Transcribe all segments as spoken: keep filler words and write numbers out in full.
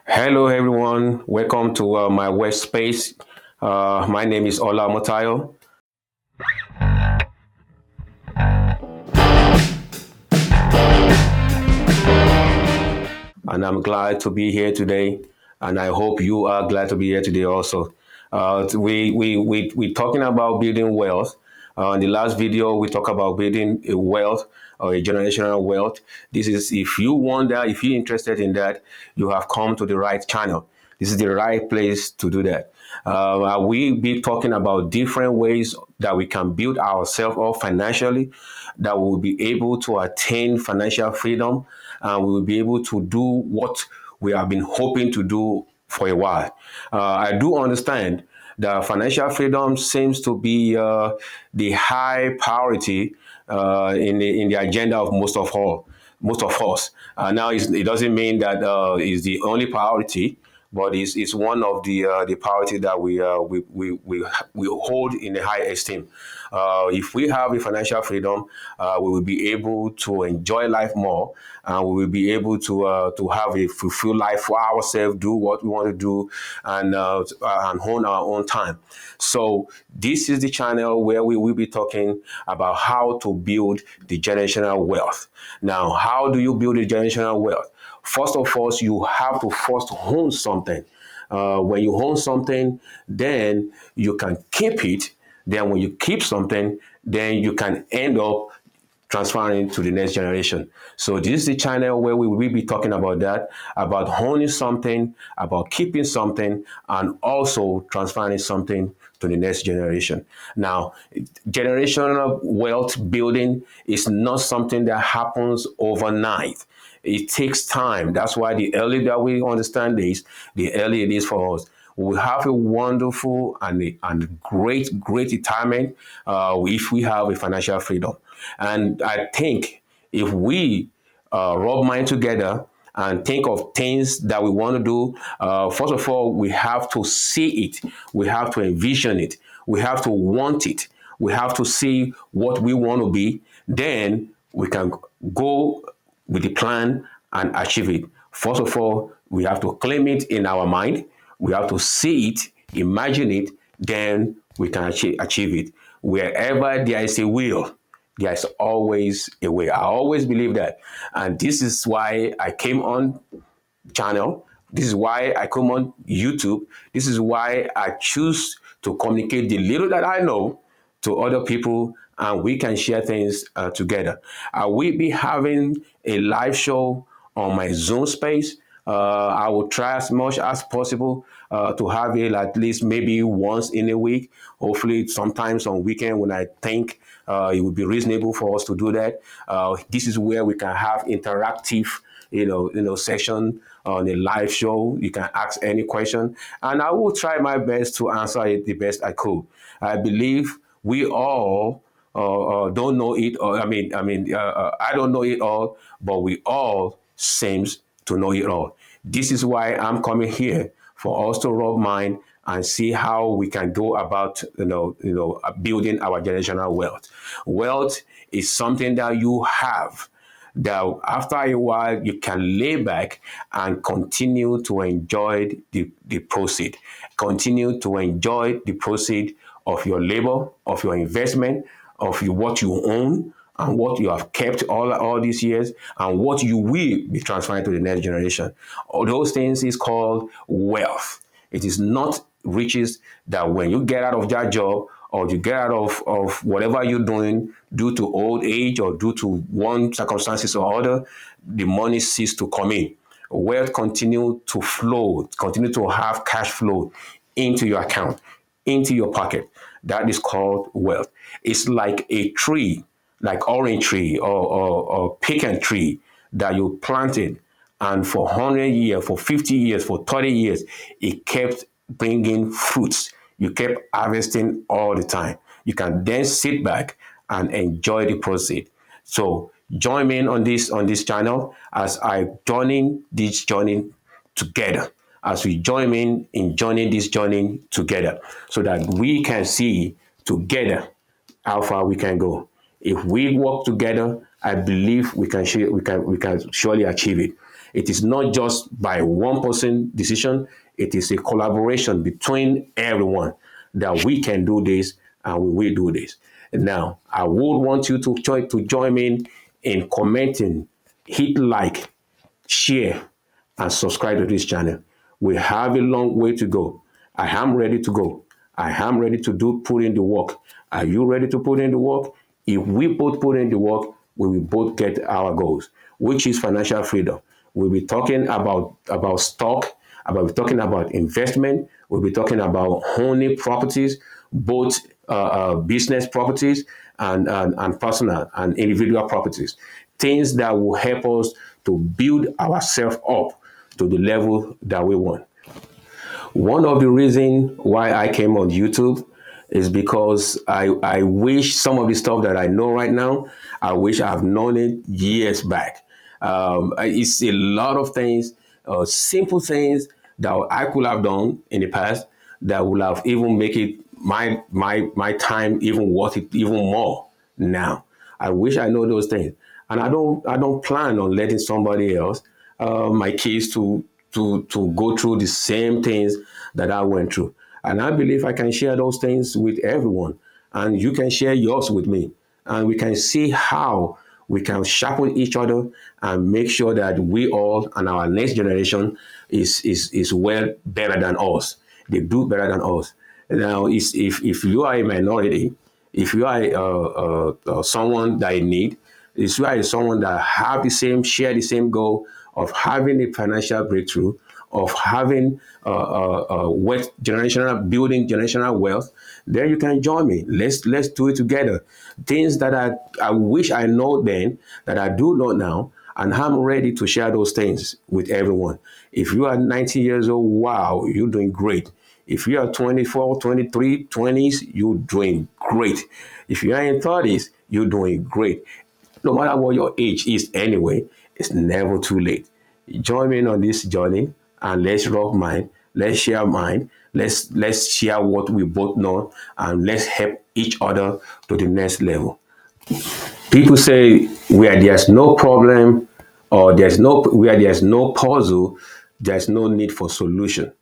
Hello, everyone. Welcome to uh, my workspace. Uh, my name is Ola Motayo, and I'm glad to be here today. And I hope you are glad to be here today also. Uh, we we we we talking about building wealth. Uh, in the last video, we talk about building a wealth or a generational wealth. This is if you want that, if you're interested in that, you have come to the right channel. This is the right place to do that. Uh, we be talking about different ways that we can build ourselves up financially, that we will be able to attain financial freedom, and we will be able to do what we have been hoping to do for a while. Uh, I do understand that financial freedom seems to be uh, the high priority uh, in the in the agenda of most of all most of us. Uh, now, it doesn't mean that uh, is the only priority, but it's, it's one of the uh, the priority that we, uh, we, we we we hold in a high esteem. Uh, if we have a financial freedom, uh, we will be able to enjoy life more, and we will be able to uh, to have a fulfilled life for ourselves, do what we want to do, and uh, and own our own time. So this is the channel where we will be talking about how to build the generational wealth. Now, how do you build a generational wealth? First of all, you have to first own something. Uh, when you own something, then you can keep it. Then when you keep something, then you can end up transferring to the next generation. So this is the channel where we will be talking about that, about owning something, about keeping something, and also transferring something to the next generation. Now, generational wealth building is not something that happens overnight. It takes time. That's why the earlier that we understand this, the earlier it is for us. We have a wonderful and, a, and great, great retirement uh, if we have a financial freedom. And I think if we uh, rub mind together and think of things that we want to do, uh, first of all, we have to see it. We have to envision it. We have to want it. We have to see what we want to be. Then we can go with the plan and achieve it. First of all, we have to claim it in our mind. We have to see it, imagine it, then we can achieve, achieve it. Wherever there is a will, there's always a way. I always believe that. And this is why I came on channel. This is why I come on YouTube. This is why I choose to communicate the little that I know to other people, and we can share things uh, together. I will be having a live show on my Zoom space. Uh, I will try as much as possible uh, to have it at least maybe once in a week. Hopefully, sometimes on weekend when I think uh, it would be reasonable for us to do that. Uh, this is where we can have interactive, you know, you know, session on a live show. You can ask any question, and I will try my best to answer it the best I could. I believe we all uh, uh, don't know it. Or I mean, I mean, uh, uh, I don't know it all, but we all seems to know it all. This is why I'm coming here for us to rub mind and see how we can go about, you know, you know, uh, building our generational wealth. Wealth is something that you have that after a while you can lay back and continue to enjoy the, the proceed, continue to enjoy the proceed of your labor, of your investment, of you, what you own, and what you have kept all, all these years, and what you will be transferring to the next generation. All those things is called wealth. It is not riches that when you get out of that job or you get out of, of whatever you're doing due to old age or due to one circumstances or other, the money ceases to come in. Wealth continue to flow, continue to have cash flow into your account, into your pocket. That is called wealth. It's like a tree, like orange tree or, or, or pecan tree that you planted, and for one hundred years, for fifty years, for thirty years, it kept bringing fruits. You kept harvesting all the time. You can then sit back and enjoy the proceed. So join me on this on this channel as I joining this journey together. As we join in in joining this journey together, so that we can see together how far we can go. If we work together, I believe we can we can we can surely achieve it. It is not just by one person decision. It is a collaboration between everyone that we can do this and we will do this. Now, I would want you to join to join me in commenting, hit like, share, and subscribe to this channel. We have a long way to go. I am ready to go. I am ready to do put in the work. Are you ready to put in the work? If we both put in the work, we will both get our goals, which is financial freedom. We'll be talking about, about stock, about talking about investment. We'll be talking about owning properties, both uh, uh, business properties and, and, and personal and individual properties. Things that will help us to build ourselves up to the level that we want. One of the reasons why I came on YouTube is because I, I wish some of the stuff that I know right now, I wish I've known it years back. Um, it's a lot of things, uh, simple things that I could have done in the past that would have even make it my my my time even worth it even more now. I wish I know those things, and I don't I don't plan on letting somebody else, uh, my kids, to to to go through the same things that I went through. And I believe I can share those things with everyone, and you can share yours with me, and we can see how we can sharpen each other and make sure that we all and our next generation is is is well better than us. They do better than us. Now, if if you are a minority, if you are uh, uh, uh, someone that in need, if you are someone that have the same, share the same goal of having a financial breakthrough, of having uh, uh, uh, wealth, generational building generational wealth, then you can join me. Let's let's do it together. Things that I I wish I know then that I do know now, and I'm ready to share those things with everyone. If you are ninety years old, wow, you're doing great. If you are twenty-four, twenty-three, twenties, you're doing great. If you are in thirties, you're doing great. No matter what your age is anyway, it's never too late. Join me on this journey and let's rub mind, let's share mind, let's let's share what we both know, and let's help each other to the next level. People say where there's no problem or there's no where there's no puzzle, there's no need for solution.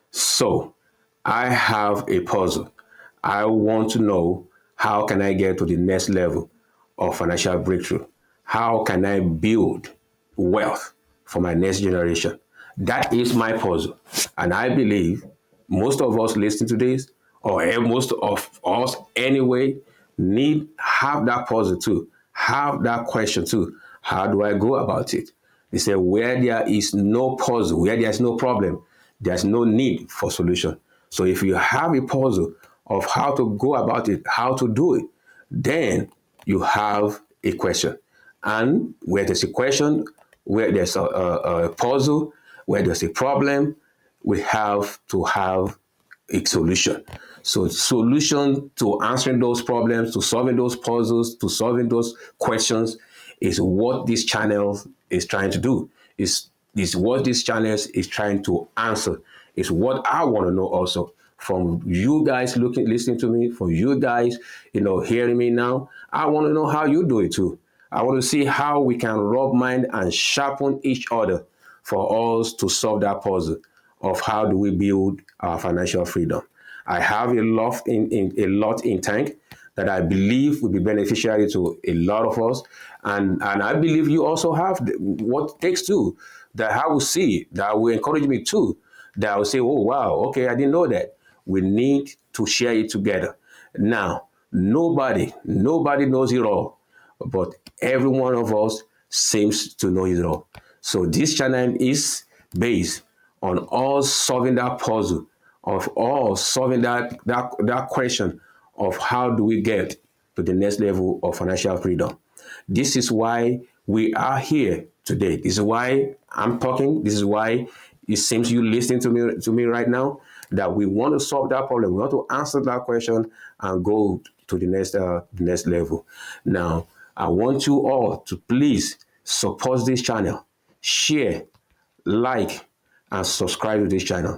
So I have a puzzle. I want to know, how can I get to the next level of financial breakthrough? How can I build wealth for my next generation? That is my puzzle. And I believe most of us listening to this, or most of us anyway, need have that puzzle too, have that question too. How do I go about it? They say where there is no puzzle, where there is no problem, there's no need for solution. So if you have a puzzle of how to go about it, how to do it, then you have a question. And where there's a question, where there's a, a, a puzzle, where there's a problem, we have to have a solution. So solution to answering those problems, to solving those puzzles, to solving those questions is what this channel is trying to do. Is is what this channel is trying to answer. Is what I want to know also from you guys looking, listening to me, from you guys, you know, hearing me now. I want to know how you do it too. I want to see how we can rub mind and sharpen each other for us to solve that puzzle of how do we build our financial freedom. I have a lot in, in a lot in tank that I believe will be beneficiary to a lot of us, and and I believe you also have what it takes too. That I will see, that will encourage me too. That I will say, oh wow, okay, I didn't know that. We need to share it together. Now, nobody, nobody knows it all, but every one of us seems to know it all. So this channel is based on us solving that puzzle, of all solving that, that, that question of how do we get to the next level of financial freedom. This is why we are here today. This is why I'm talking. This is why it seems you listening to me to me right now, that we want to solve that problem. We want to answer that question and go to the next uh, the next level. Now, I want you all to please support this channel, share, like, and subscribe to this channel.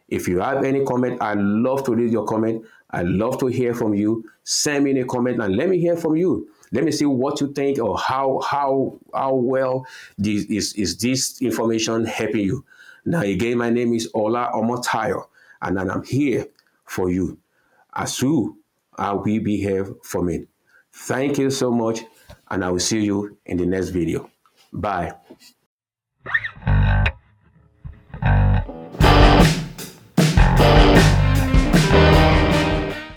If you have any comment, I love to read your comment. I love to hear from you. Send me a comment and let me hear from you. Let me see what you think or how how how well this is is this information helping you. Now again, my name is Ola Omotayo, and I'm here for you as you uh, we behave from it. Thank you so much, and I will see you in the next video. Bye.